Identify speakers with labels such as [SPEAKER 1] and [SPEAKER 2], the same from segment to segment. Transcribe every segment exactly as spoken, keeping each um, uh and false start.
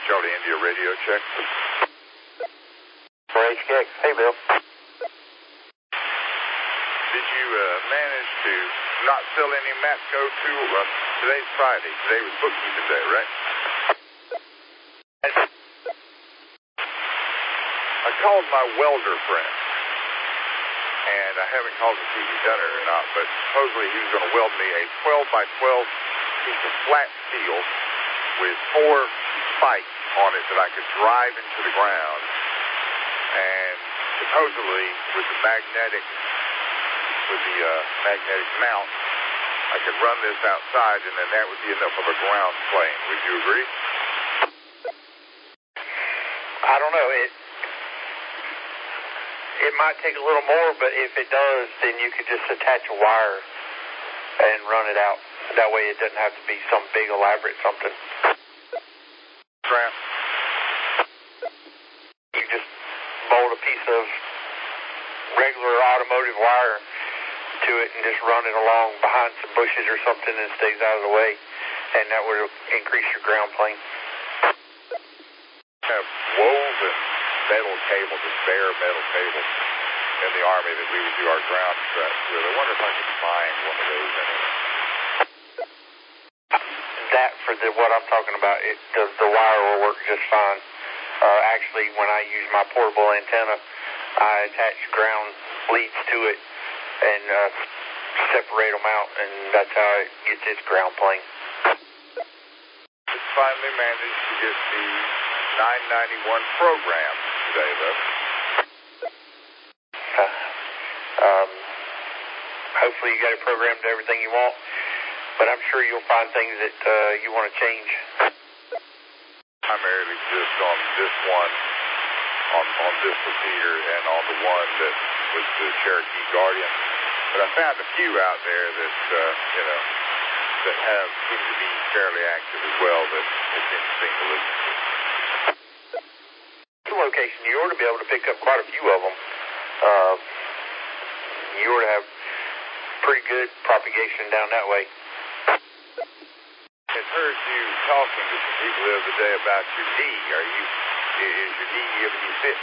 [SPEAKER 1] Charlie India radio check.
[SPEAKER 2] For H K X. Hey, Bill.
[SPEAKER 1] Did you uh, manage to not sell any Matco tool? Uh, today's Friday. Today was bookkeeping day, right? I called my welder friend, and I haven't called to see if he's done it or not, but supposedly he was going to weld me a twelve by twelve piece of flat steel with four spikes on it that I could drive into the ground, and supposedly with the magnetic, with the uh, magnetic mount, I could run this outside, and then that would be enough of a ground plane. Would you agree?
[SPEAKER 2] I don't know. It it might take a little more, but if it does, then you could just attach a wire and run it out. That way it doesn't have to be some big elaborate something.
[SPEAKER 1] Grant?
[SPEAKER 2] You just bolt a piece of regular automotive wire to it and just run it along behind some bushes or something and it stays out of the way, and that would increase your ground plane.
[SPEAKER 1] Have woven metal cable, just bare metal cable in the Army that we would do our ground stretch with. I wonder if I could find one of those anywhere.
[SPEAKER 2] That, for the, what I'm talking about, it, the, the wire will work just fine. Uh, actually, when I use my portable antenna, I attach ground leads to it and uh, separate them out, and that's how it gets its ground plane.
[SPEAKER 1] Just finally managed to get the nine ninety-one program today, though.
[SPEAKER 2] Uh, um, hopefully you got it programmed to everything you want, but I'm sure you'll find things that uh, you want to change.
[SPEAKER 1] Primarily just on this one, on, on this repeater, and on the one that was the Cherokee Guardian. But I found a few out there that, uh, you know, that have seem to be fairly active as well that it's interesting to listen to.
[SPEAKER 2] Location, you ought to be able to pick up quite a few of them. Uh, you ought to have pretty good propagation down that way.
[SPEAKER 1] I heard you talking to some people the other day about your knee. Are you, is your knee giving you fits?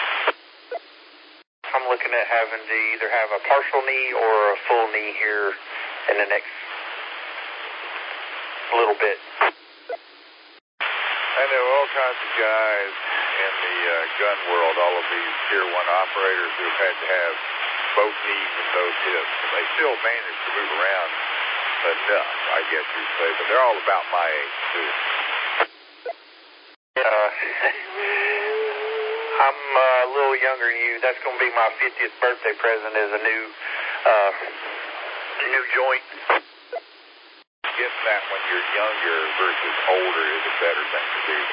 [SPEAKER 2] I'm looking at having to either have a partial knee or a full knee here in the next little bit.
[SPEAKER 1] I know all kinds of guys in the uh, gun world, all of these tier one operators who have had to have both knees and both hips, and they still manage to move around enough, I guess you'd say, but they're all about my age, too.
[SPEAKER 2] Uh, I'm uh, a little younger than you. That's going to be my fiftieth birthday present as a new, uh, new joint.
[SPEAKER 1] Get that when you're younger versus older is a better thing to do.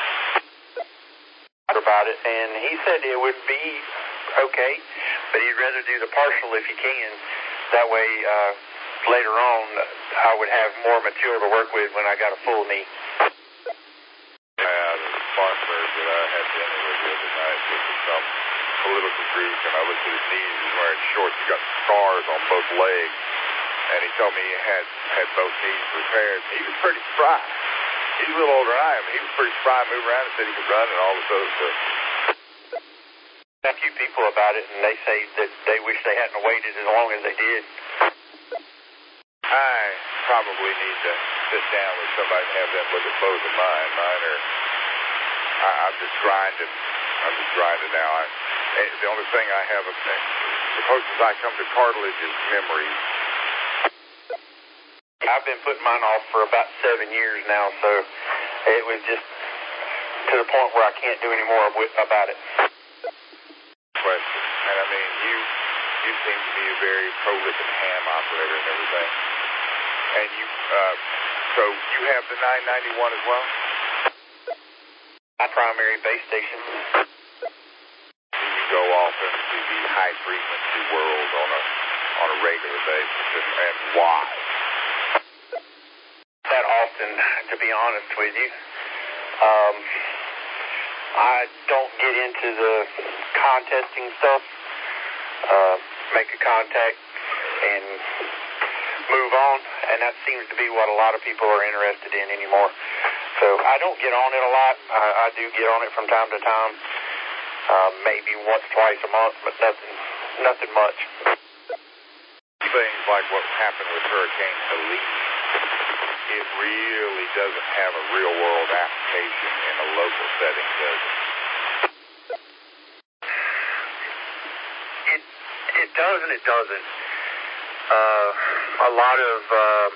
[SPEAKER 2] About it, and he said it would be okay, but he'd rather do the partial if he can. That way, uh, later on, I would have more material to work with when I got a full knee.
[SPEAKER 1] Yeah, the sponsor that I had dinner with the other night was some political group, and I looked at his knees. He's wearing shorts. He got scars on both legs, and he told me he had had both knees repaired. He was pretty spry. He's a little older than I am. He was pretty spry, moved around and said he could run and all this other stuff.
[SPEAKER 2] A few people about it, and they say that they wish they hadn't waited as long as they did.
[SPEAKER 1] I probably need to sit down with somebody and have them look at both of mine. Mine are, I, I'm just grinding. I'm just grinding now. I, the only thing I have, the closest I come to cartilage is memory.
[SPEAKER 2] I've been putting mine off for about seven years now, so it was just to the point where I can't do any more with, about it.
[SPEAKER 1] Question. And I mean, you you seem to be a very prolific ham operator and everything. And you, uh, so you have the nine ninety-one as well?
[SPEAKER 2] My primary base station.
[SPEAKER 1] Do you go off into the high frequency world on a on a regular basis, and, and why?
[SPEAKER 2] That often, to be honest with you. Um, I don't get into the contesting stuff. Uh, make a contact and move on. and that seems to be what a lot of people are interested in anymore. So I don't get on it a lot. I, I do get on it from time to time, uh, maybe once, twice a month, but nothing, nothing much.
[SPEAKER 1] Things like what happened with Hurricane Helene, it really doesn't have a real-world application in a local setting, does it?
[SPEAKER 2] It it does and it doesn't. Uh, a lot of uh,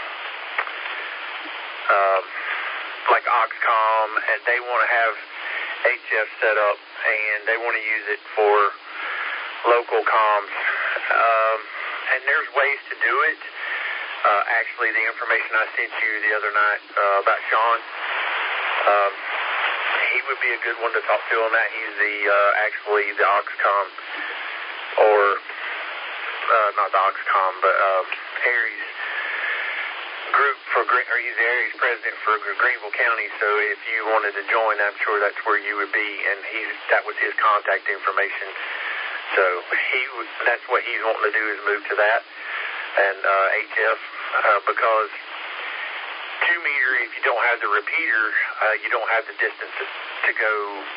[SPEAKER 2] uh, like Oxcom, and they want to have H F set up, and they want to use it for local comms. Um, and there's ways to do it. Uh, actually, the information I sent you the other night uh, about Sean, um, he would be a good one to talk to on that. He's the uh, actually the Oxcom, or uh, not the Oxcom, but um, Aries group for, or he's the Aries president for Greenville County. So if you wanted to join, I'm sure that's where you would be, and he's that was his contact information. So he that's what he's wanting to do is move to that. And uh, H F, uh, because two meter, if you don't have the repeater, uh, you don't have the distance to, to go.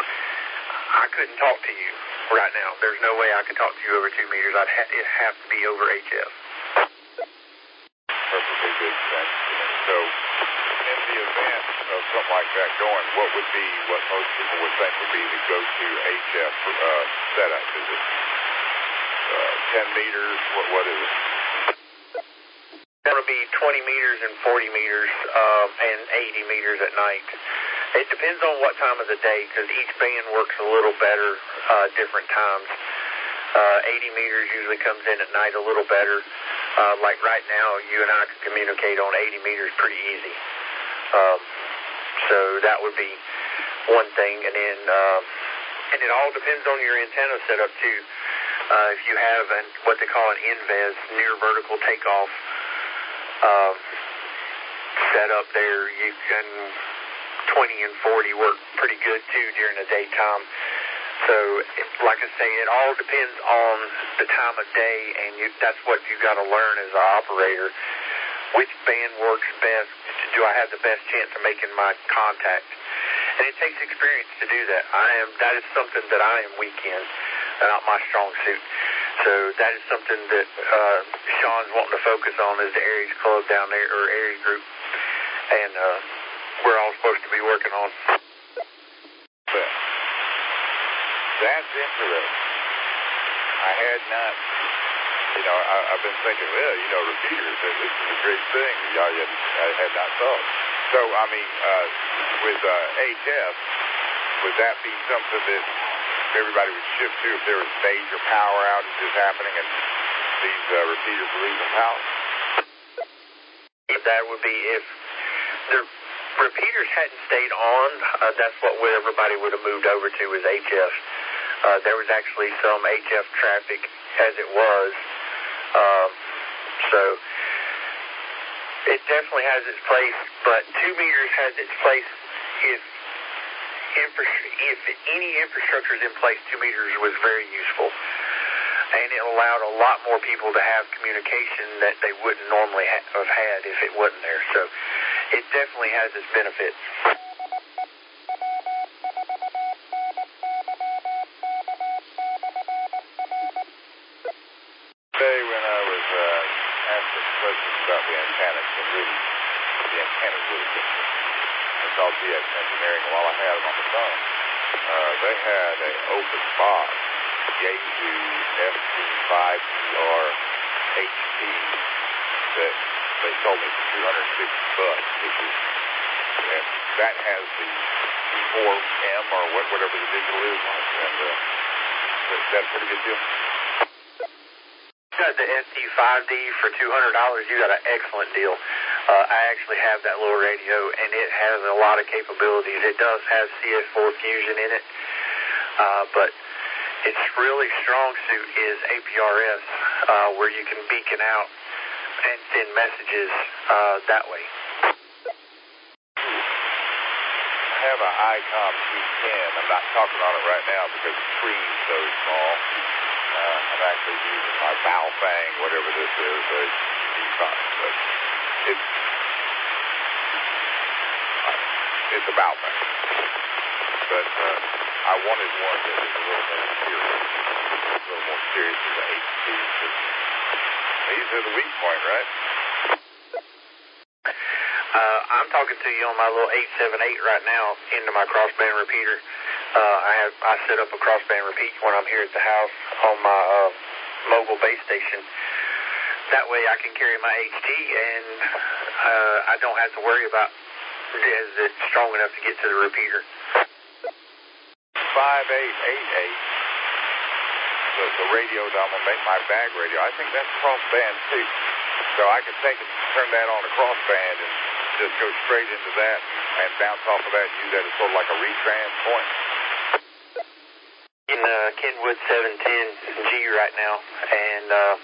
[SPEAKER 2] I couldn't talk to you right now. There's no way I could talk to you over two meters. I'd ha- it have to be over H F.
[SPEAKER 1] Perfectly good sense. So in the event of something like that going, what would be what most people would think would be the go-to H F uh, setup? Is it uh, ten meters? What, what is it?
[SPEAKER 2] It's going to be twenty meters and forty meters um, and eighty meters at night. It depends on what time of the day, because each band works a little better uh, different times. Uh, eighty meters usually comes in at night a little better. Uh, like right now, you and I can communicate on eighty meters pretty easy. Um, so that would be one thing. And then uh, and it all depends on your antenna setup too. Uh, if you have an, what they call an N V E S, near vertical takeoff, uh, set up there, you can twenty and forty work pretty good too during the daytime. So, it, like I say, it all depends on the time of day, and you, that's what you got to learn as an operator. Which band works best? Do I have the best chance of making my contact? And it takes experience to do that. I am that is something that I am weak in, not my strong suit. So that is something that uh, Sean's wanting to focus on, is the Aries Club down there, or Aries group, and uh, we're all supposed to be working on.
[SPEAKER 1] That's interesting. I had not, you know, I, I've been thinking, well, you know, repeaters, this is a great thing. I had, I had not thought. So, I mean, uh, with uh, H F, would that be something that everybody would shift to if there was major power outages happening and these uh, repeaters were losing power?
[SPEAKER 2] That would be if the repeaters hadn't stayed on, uh, that's what everybody would have moved over to, was H F. Uh, there was actually some H F traffic as it was. Um, so it definitely has its place, but two meters has its place if infra- if any infrastructure is in place. Two meters was very useful, and it allowed a lot more people to have communication that they wouldn't normally ha- have had if it wasn't there. So it definitely has its benefits.
[SPEAKER 1] Today when I was uh, asking questions about the antennas, but really, the antennas really good. I called D X Engineering while I had them on the phone. Uh, they had an open box, Yaesu F C five E R H P, that they sold me for two hundred fifty bucks, which is, and that has the E four M or what, whatever the digital is on it, and uh, that's a pretty good deal.
[SPEAKER 2] You got the S T five D for two hundred dollars. You got an excellent deal. Uh, I actually have that little radio, and it has a lot of capabilities. It does have C S four fusion in it, uh, but its really strong suit is A P R S, uh, where you can beacon out and send messages uh, that way.
[SPEAKER 1] I have an ICOM G ten. I'm not talking on it right now because the screen's so small. Uh, I'm actually using my Baofeng, whatever this is, a G five. But it's it's about that. But uh, I wanted one that was a little more serious, a little more serious than the H T. These are the weak point, right?
[SPEAKER 2] Uh, I'm talking to you on my little eight seven eight right now into my crossband repeater. Uh, I have I set up a crossband repeat when I'm here at the house on my uh, mobile base station. That way I can carry my H T and uh, I don't have to worry about is it strong enough to get to the repeater.
[SPEAKER 1] five eight eight eight, the, the radio that I'm going to make my bag radio, I think that's crossband too. So I could take it, turn that on a crossband and just go straight into that and bounce off of that and use that as sort of like a retrans point.
[SPEAKER 2] In uh, Kenwood seven ten G right now, and uh,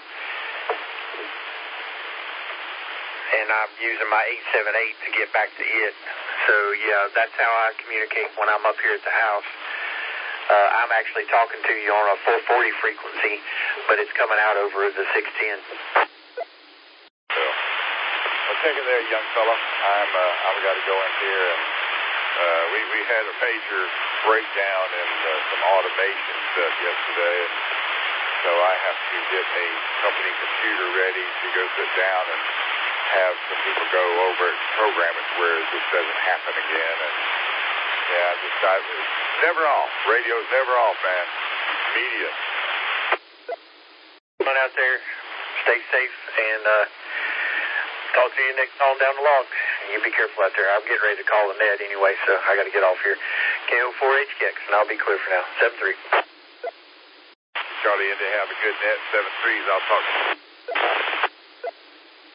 [SPEAKER 2] and I'm using my eight seven eight to get back to it. So yeah, that's how I communicate when I'm up here at the house. Uh, I'm actually talking to you on a four forty frequency, but it's coming out over the six ten.
[SPEAKER 1] So, well, take it there, young fella. I'm uh, I've got to go in here, and uh, we we had a major breakdown in uh, some automation stuff yesterday, and so I have to get a company computer ready to go sit down and have some people go over it and program it where this doesn't happen again. And yeah, just I, it's never off. Radio's never off, man. Media.
[SPEAKER 2] Run out there, stay safe, and uh, talk to you next on down the log. You be careful out there. I'm getting ready to call the net anyway, so I got to get off here. K O four H K X, and I'll be clear for now. seven three.
[SPEAKER 1] Charlie, India, have a good net. seven threes. I'll talk to you.